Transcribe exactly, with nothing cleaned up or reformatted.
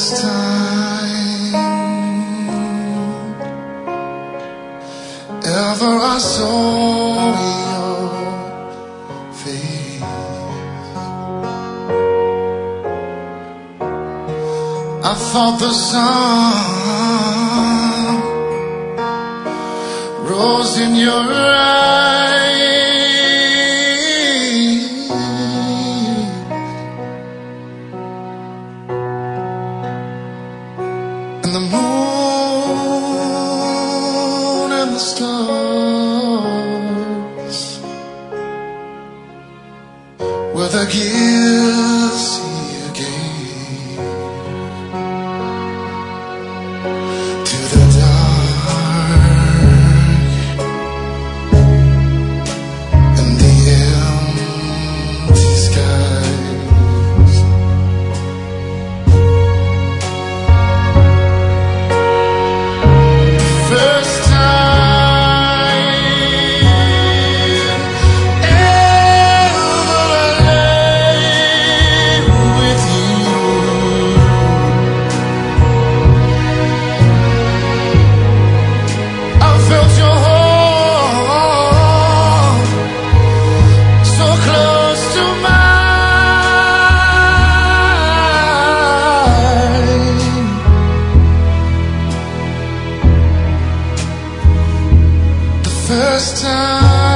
first time ever I saw your face, I thought the sun rose in your eyes, and the moon and the stars were the gifts you gave to the dark and the empty skies. First time ever I lay with you, I felt your heart so close to mine. The first time